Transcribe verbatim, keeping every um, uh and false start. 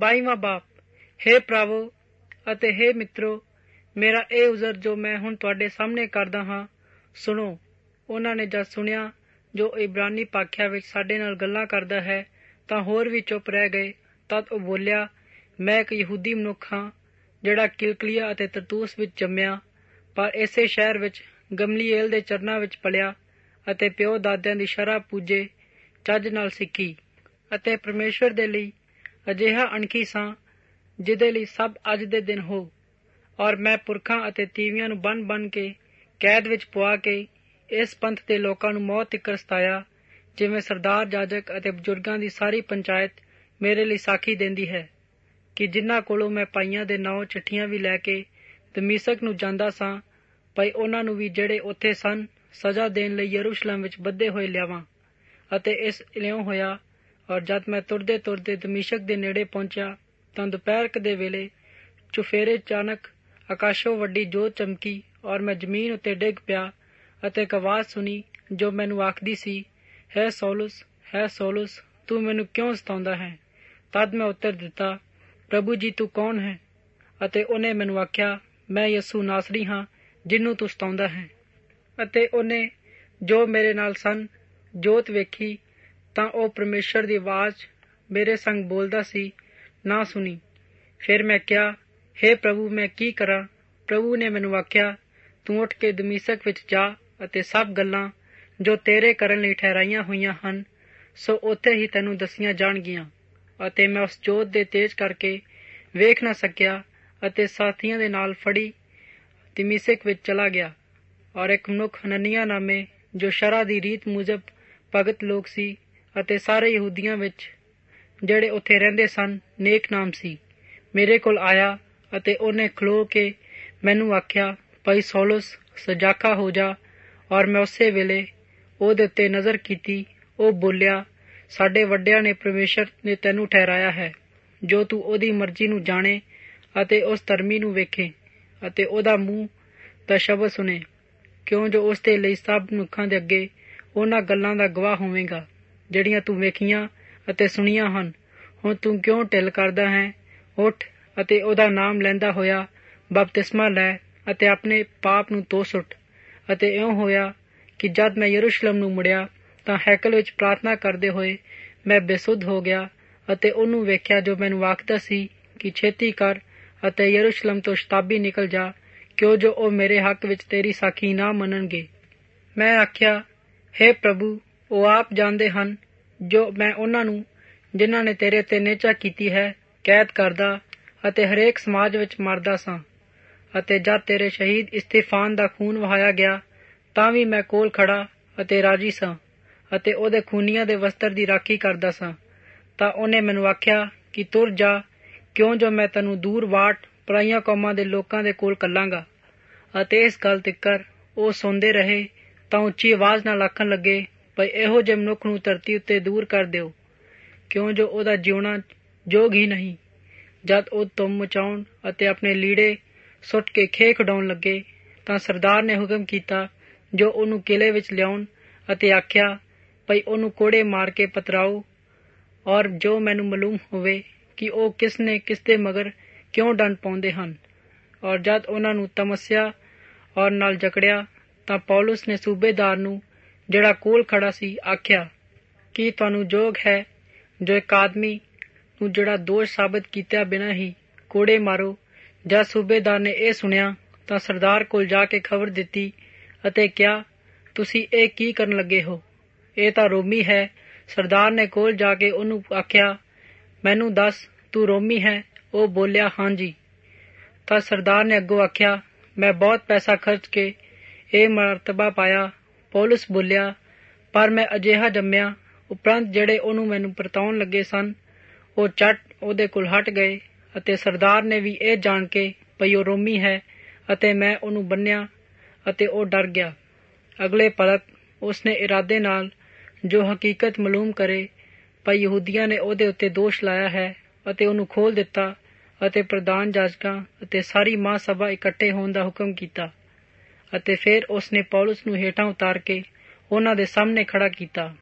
ਬਾਈਵਾਂ ਬਾਪ। हे ਭਰਾਵੋ ਅਤੇ हे ਮਿੱਤਰੋ, ਮੇਰਾ ਇਹ ਉਜ਼ਰ ਜੋ ਮੈਂ ਹੁਣ ਤੁਹਾਡੇ ਸਾਹਮਣੇ ਕਰਦਾ ਹਾਂ, ਸੁਣੋ। ਉਹਨਾਂ ਨੇ ਜਦ ਸੁਣਿਆ ਜੋ ਇਬਰਾਨੀ ਭਾਖਿਆ ਵਿੱਚ ਸਾਡੇ ਨਾਲ ਗੱਲਾਂ ਕਰਦਾ ਹੈ ਤਾਂ ਹੋਰ ਵੀ ਚੁੱਪ ਰਹਿ ਗਏ। ਤਦ ਉਹ ਬੋਲਿਆ, ਮੈਂ ਇੱਕ ਯਹੂਦੀ ਮਨੁੱਖ ਹਾਂ ਜਿਹੜਾ ਕਿਲਕੀਆ ਅਤੇ ਤਰਤੂਸ ਵਿੱਚ ਜੰਮਿਆ, ਪਰ ਇਸੇ ਸ਼ਹਿਰ ਵਿੱਚ ਗਮਲੀਏਲ ਦੇ ਚਰਨਾਂ ਵਿੱਚ ਪਲਿਆ ਅਤੇ ਪਿਓ ਦਾਦਿਆਂ ਦੀ ਸ਼ਰ੍ਹਾ ਪੂਜੇ ਚੱਜ ਨਾਲ ਸਿੱਖੀ ਅਤੇ ਪਰਮੇਸ਼ਵਰ ਦੇ ਲਈ ਅਜਿਹਾ ਅਣਖੀ ਸਾਂ ਜਿਹਦੇ ਲਈ ਸਭ ਅੱਜ ਦੇ ਦਿਨ ਹੋ। ਔਰ ਮੈਂ ਪੁਰਖਾਂ ਅਤੇ ਤੀਵੀਆਂ ਨੂੰ ਬੰਨ ਬੰਨ ਕੇ ਕੈਦ ਵਿੱਚ ਪੁਆ ਕੇ ਇਸ ਪੰਥ ਦੇ ਲੋਕਾਂ ਨੂੰ ਮੌਤ ਤਿੱਕਰ ਸਤਾਇਆ, ਜਿਵੇਂ ਸਰਦਾਰ ਜਾਜਕ ਅਤੇ ਬਜ਼ੁਰਗਾਂ ਦੀ ਸਾਰੀ ਪੰਚਾਇਤ ਮੇਰੇ ਲਈ ਸਾਖੀ ਦਿੰਦੀ ਹੈ ਕਿ ਜਿਨ੍ਹਾਂ ਕੋਲੋਂ ਮੈਂ ਭਾਈਆਂ ਦੇ ਨਾਂ ਚਿੱਠੀਆਂ ਵੀ ਲੈ ਕੇ ਦਮੀਸਕ ਨੂੰ ਜਾਂਦਾ ਸਾਂ, ਭਾਈ ਉਹਨਾਂ ਨੂੰ ਵੀ ਜਿਹੜੇ ਉੱਥੇ ਸਨ ਸਜ਼ਾ ਦੇਣ ਲਈ ਯਰੂਸ਼ਲਮ ਵਿੱਚ ਬੱਧੇ ਹੋਏ ਲਿਆਵਾਂ। ਅਤੇ ਇਸ ਇਉਂ ਹੋਇਆ। ਔਰ ਜਦ ਮੈਂ ਤੁਰਦੇ ਤੁਰਦੇ ਦਮੀਸ਼ਕ ਦੇ ਨੇੜੇ ਪਹੁੰਚਿਆ ਤਾਂ ਦੁਪਹਿਰ ਦੇ ਵੇਲੇ ਚੁਫੇਰੇ ਅਚਾਨਕ ਆਕਾਸ਼ੋਂ ਵੱਡੀ ਜੋਤ ਚਮਕੀ ਔਰ ਮੈਂ ਜ਼ਮੀਨ ਉੱਤੇ ਡਿੱਗ ਪਿਆ ਅਤੇ ਇੱਕ ਆਵਾਜ਼ ਸੁਣੀ ਜੋ ਮੈਨੂੰ ਆਖਦੀ ਸੀ, ਹੈ ਸੌਲੁਸ, ਹੈ ਸੌਲੁਸ, ਤੂੰ ਮੈਨੂੰ ਕਿਉਂ ਸਤਾਉਂਦਾ ਹੈ? ਤਦ ਮੈਂ ਉੱਤਰ ਦਿੱਤਾ, ਪ੍ਰਭੂ ਜੀ ਤੂੰ ਕੌਣ ਹੈ? ਅਤੇ ਉਹਨੇ ਮੈਨੂੰ ਆਖਿਆ, ਮੈਂ ਯਸੂ ਨਾਸਰੀ ਹਾਂ ਜਿਹਨੂੰ ਤੂੰ ਸਤਾਉਂਦਾ ਹੈ। ਅਤੇ ਉਹਨੇ ਜੋ ਮੇਰੇ ਨਾਲ ਸਨ ਜੋਤ ਵੇਖੀ ਤਾਂ ਉਹ ਪਰਮੇਸ਼ਰ ਦੀ ਆਵਾਜ਼ ਮੇਰੇ ਸੰਗ ਬੋਲਦਾ ਸੀ ਨਾ ਸੁਣੀ। ਫਿਰ ਮੈਂ ਕਿਹਾ, ਹੇ ਪ੍ਰਭੂ ਮੈਂ ਕੀ ਕਰਾਂ? ਪ੍ਰਭੂ ਨੇ ਮੈਨੂੰ ਆਖਿਆ, ਤੂੰ ਉੱਠ ਕੇ ਦਮੀਸਕ ਵਿੱਚ ਜਾ ਅਤੇ ਸਭ ਗੱਲਾਂ ਜੋ ਤੇਰੇ ਕਰਨ ਲਈ ਠਹਿਰਾਈਆਂ ਹੋਈਆਂ ਹਨ ਸੋ ਉੱਥੇ ਹੀ ਤੈਨੂੰ ਦੱਸੀਆਂ ਜਾਣਗੀਆਂ। ਅਤੇ ਮੈਂ ਉਸ ਜੋਤ ਦੇ ਤੇਜ ਕਰਕੇ ਵੇਖ ਨਾ ਸਕਿਆ ਅਤੇ ਸਾਥੀਆਂ ਦੇ ਨਾਲ ਫੜੀ ਦਮੀਸਕ ਵਿੱਚ ਚਲਾ ਗਿਆ। ਔਰ ਇੱਕ ਮਨੁੱਖ ਹਨਨੀਆ ਨਾਮੇ ਜੋ ਸ਼ਰ੍ਹਾ ਦੀ ਰੀਤ ਮੁਜਬ ਭਗਤ ਲੋਕ ਸੀ ਅਤੇ ਸਾਰੇ ਯਹੂਦੀਆਂ ਵਿੱਚ ਜਿਹੜੇ ਉੱਥੇ ਰਹਿੰਦੇ ਸਨ ਨੇਕ ਨਾਮ ਸੀ, ਮੇਰੇ ਕੋਲ ਆਇਆ ਅਤੇ ਉਹਨੇ ਖਲੋ ਕੇ ਮੈਨੂੰ ਆਖਿਆ, ਭਾਈ ਸੌਲੁਸ ਸਜਾਖਾ ਹੋ ਜਾ। ਔਰ ਮੈਂ ਉਸੇ ਵੇਲੇ ਉਹਦੇ ਉੱਤੇ ਨਜ਼ਰ ਕੀਤੀ। ਉਹ ਬੋਲਿਆ, ਸਾਡੇ ਵੱਡਿਆਂ ਨੇ ਪਰਮੇਸ਼ਰ ਨੇ ਤੈਨੂੰ ਠਹਿਰਾਇਆ ਹੈ ਜੋ ਤੂੰ ਉਹਦੀ ਮਰਜ਼ੀ ਨੂੰ ਜਾਣੇ ਅਤੇ ਉਸ ਧਰਮੀ ਨੂੰ ਵੇਖੇ ਅਤੇ ਉਹਦਾ ਮੂੰਹ ਦਾ ਸ਼ਬਦ ਸੁਣੇ, ਕਿਉਂ ਜੋ ਉਸ ਦੇ ਲਈ ਸਭ ਮਨੁੱਖਾਂ ਦੇ ਅੱਗੇ ਉਹਨਾਂ ਗੱਲਾਂ ਦਾ ਗਵਾਹ ਹੋਵੇਗਾ ਜਿਹੜੀਆਂ ਤੂੰ ਵੇਖੀਆਂ ਅਤੇ ਸੁਣੀਆਂ ਹਨ। ਹੁਣ ਤੂੰ ਕਿਉਂ ਢਿੱਲ ਕਰਦਾ ਹੈ? ਉੱਠ ਅਤੇ ਉਹਦਾ ਨਾਮ ਲੈਂਦਾ ਹੋਇਆ ਬਪਤਿਸਮਾ ਲੈ ਅਤੇ ਆਪਣੇ ਪਾਪ ਨੂੰ ਧੋ ਸੁੱਟ। ਅਤੇ ਇਉਂ ਹੋਇਆ ਕਿ ਜਦ ਮੈਂ ਯਰੂਸ਼ਲਮ ਨੂੰ ਮੁੜਿਆ ਤਾਂ ਹੈਕਲ ਵਿੱਚ ਪ੍ਰਾਰਥਨਾ ਕਰਦੇ ਹੋਏ ਮੈਂ ਬੇਸੁੱਧ ਹੋ ਗਿਆ ਅਤੇ ਉਹਨੂੰ ਵੇਖਿਆ ਜੋ ਮੈਨੂੰ ਆਖਦਾ ਸੀ ਕਿ ਛੇਤੀ ਕਰ ਅਤੇ ਯਰੂਸ਼ਲਮ ਤੋਂ ਸ਼ਤਾਬੀ ਨਿਕਲ ਜਾ, ਕਿਉਂ ਜੋ ਉਹ ਮੇਰੇ ਹੱਕ ਵਿੱਚ ਤੇਰੀ ਸਾਖੀ ਨਾ ਮੰਨਣਗੇ। ਮੈਂ ਆਖਿਆ, ਹੇ ਪ੍ਰਭੂ, ਉਹ ਆਪ ਜਾਣਦੇ ਹਨ ਜੋ ਮੈਂ ਉਹਨਾਂ ਨੂੰ ਜਿਨ੍ਹਾਂ ਨੇ ਤੇਰੇ ਉੱਤੇ ਨਿਹਚਾ ਕੀਤੀ ਹੈ ਕੈਦ ਕਰਦਾ ਅਤੇ ਹਰੇਕ ਸਮਾਜ ਵਿੱਚ ਮਾਰਦਾ ਸਾਂ। ਅਤੇ ਜਦ ਤੇਰੇ ਸ਼ਹੀਦ ਇਸਤੀਫਾਨ ਦਾ ਖੂਨ ਵਹਾਇਆ ਗਿਆ ਤਾਂ ਵੀ ਮੈਂ ਕੋਲ ਖੜਾ ਅਤੇ ਰਾਜੀ ਸਾਂ ਅਤੇ ਉਹਦੇ ਖੂਨੀਆਂ ਦੇ ਵਸਤਰ ਦੀ ਰਾਖੀ ਕਰਦਾ ਸਾਂ। ਤਾਂ ਉਹਨੇ ਮੈਨੂੰ ਆਖਿਆ ਕਿ ਤੁਰ ਜਾ, ਕਿਉਂ ਜੋ ਮੈਂ ਤੈਨੂੰ ਦੂਰ ਵਾਟ ਪਰਾਈਆਂ ਕੌਮਾਂ ਦੇ ਲੋਕਾਂ ਦੇ ਕੋਲ ਕੱਲਾਂਗਾ। ਅਤੇ ਇਸ ਗੱਲ ਤਿੱਕਰ ਉਹ ਸੁਣਦੇ ਰਹੇ ਤਾਂ ਉੱਚੀ ਆਵਾਜ਼ ਨਾਲ ਆਖਣ ਲੱਗੇ, ਭਈ ਇਹੋ ਜਿਹੇ ਮਨੁੱਖ ਨੂੰ ਧਰਤੀ ਉੱਤੇ ਦੂਰ ਕਰ ਦਿਓ, ਕਿਉਂ ਜੋ ਉਹਦਾ ਜਿਉਣਾ ਯੋਗ ਹੀ ਨਹੀਂ। ਜਦ ਉਹ ਧੁੰਮ ਮਚਾਉਣ ਅਤੇ ਆਪਣੇ ਲੀੜੇ ਸੁੱਟ ਕੇ ਖੇ ਖਡਾਉਣ ਲੱਗੇ ਤਾਂ ਸਰਦਾਰ ਨੇ ਹੁਕਮ ਕੀਤਾ ਜੋ ਉਹਨੂੰ ਕਿਲੇ ਵਿੱਚ ਲਿਆਉਣ ਅਤੇ ਆਖਿਆ, ਭਈ ਉਹਨੂੰ ਕੋੜੇ ਮਾਰ ਕੇ ਪਤਰਾਓ ਔਰ ਜੋ ਮੈਨੂੰ ਮਾਲੂਮ ਹੋਵੇ ਕਿ ਉਹ ਕਿਸ ਨੇ ਕਿਸ ਦੇ ਮਗਰ ਕਿਉਂ ਡੰਡ ਪਾਉਂਦੇ ਹਨ। ਔਰ ਜਦ ਉਹਨਾਂ ਨੂੰ ਤਮੱਸਿਆ ਔਰ ਨਾਲ ਜਕੜਿਆ ਤਾਂ ਪੌਲੁਸ ਨੇ ਸੂਬੇਦਾਰ ਨੂੰ ਜਿਹੜਾ ਕੋਲ ਖੜਾ ਸੀ ਆਖਿਆ, ਕੀ ਤੁਹਾਨੂੰ ਯੋਗ ਹੈ ਜੋ ਇੱਕ ਆਦਮੀ ਨੂੰ ਜਿਹੜਾ ਦੋਸ਼ ਸਾਬਤ ਕੀਤਿਆਂ ਬਿਨਾਂ ਹੀ ਕੋੜੇ ਮਾਰੋ? ਜਦ ਸੂਬੇਦਾਰ ਨੇ ਇਹ ਸੁਣਿਆ ਤਾਂ ਸਰਦਾਰ ਕੋਲ ਜਾ ਕੇ ਖਬਰ ਦਿੱਤੀ ਅਤੇ ਕਿਹਾ, ਤੁਸੀਂ ਇਹ ਕੀ ਕਰਨ ਲੱਗੇ ਹੋ? ਇਹ ਤਾਂ ਰੋਮੀ ਹੈ। ਸਰਦਾਰ ਨੇ ਕੋਲ ਜਾ ਕੇ ਉਹਨੂੰ ਆਖਿਆ, ਮੈਨੂੰ ਦੱਸ, ਤੂੰ ਰੋਮੀ ਹੈ? ਉਹ ਬੋਲਿਆ, ਹਾਂਜੀ। ਤਾਂ ਸਰਦਾਰ ਨੇ ਅੱਗੋਂ ਆਖਿਆ, ਮੈਂ ਬਹੁਤ ਪੈਸਾ ਖਰਚ ਕੇ ਇਹ ਮਰਤਬਾ ਪਾਇਆ। ਪੌਲੁਸ ਬੋਲਿਆ, ਪਰ ਮੈਂ ਅਜਿਹਾ ਜੰਮਿਆ। ਉਪਰੰਤ ਜਿਹੜੇ ਉਹਨੂੰ ਮੈਨੂੰ ਪਰਤਾਉਣ ਲੱਗੇ ਸਨ ਉਹ ਝੱਟ ਉਹਦੇ ਕੋਲ ਹਟ ਗਏ ਅਤੇ ਸਰਦਾਰ ਨੇ ਵੀ ਇਹ ਜਾਣ ਕੇ ਭਈ ਉਹ ਰੋਮੀ ਹੈ ਅਤੇ ਮੈਂ ਉਹਨੂੰ ਬੰਨਿਆ ਅਤੇ ਉਹ ਡਰ ਗਿਆ। ਅਗਲੇ ਪਲਕ ਉਸਨੇ ਇਰਾਦੇ ਨਾਲ ਜੋ ਹਕੀਕਤ ਮਾਲੂਮ ਕਰੇ ਭਈ ਯਹੂਦੀਆਂ ਨੇ ਉਹਦੇ ਉੱਤੇ ਦੋਸ਼ ਲਾਇਆ ਹੈ ਅਤੇ ਉਹਨੂੰ ਖੋਲ੍ਹ ਦਿੱਤਾ ਅਤੇ ਪ੍ਰਧਾਨ ਜਾਜਕਾਂ ਅਤੇ ਸਾਰੀ ਮਹਾਂਸਭਾ ਇਕੱਠੇ ਹੋਣ ਦਾ ਹੁਕਮ ਕੀਤਾ। ਅਤੇ ਫਿਰ ਉਸਨੇ ਪੌਲੁਸ ਨੂੰ ਹੇਠਾਂ ਉਤਾਰ ਕੇ ਉਹਨਾਂ ਦੇ ਸਾਹਮਣੇ ਖੜਾ ਕੀਤਾ।